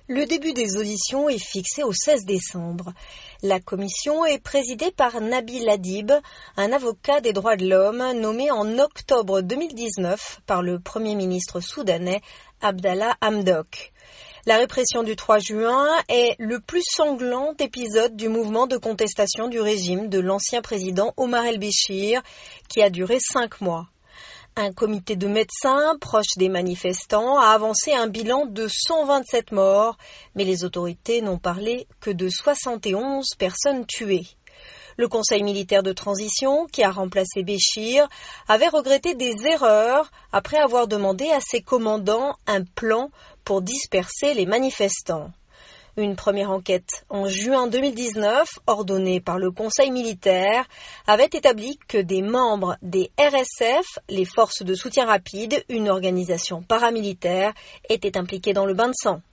Le début des auditions est fixé au 16 décembre. La commission est présidée par Nabil Adib, un avocat des droits de l'homme nommé en octobre 2019 par le Premier ministre soudanais Abdallah Hamdok. La répression du 3 juin est le plus sanglant épisode du mouvement de contestation du régime de l'ancien président Omar el-Béchir, qui a duré 5 mois. Un comité de médecins proches des manifestants a avancé un bilan de 127 morts, mais les autorités n'ont parlé que de 71 personnes tuées. Le conseil militaire de transition, qui a remplacé Béchir, avait regretté des erreurs après avoir demandé à ses commandants un plan pour disperser les manifestants. Une première enquête en juin 2019, ordonnée par le Conseil militaire, avait établi que des membres des RSF, les forces de soutien rapide, une organisation paramilitaire, étaient impliqués dans le bain de sang.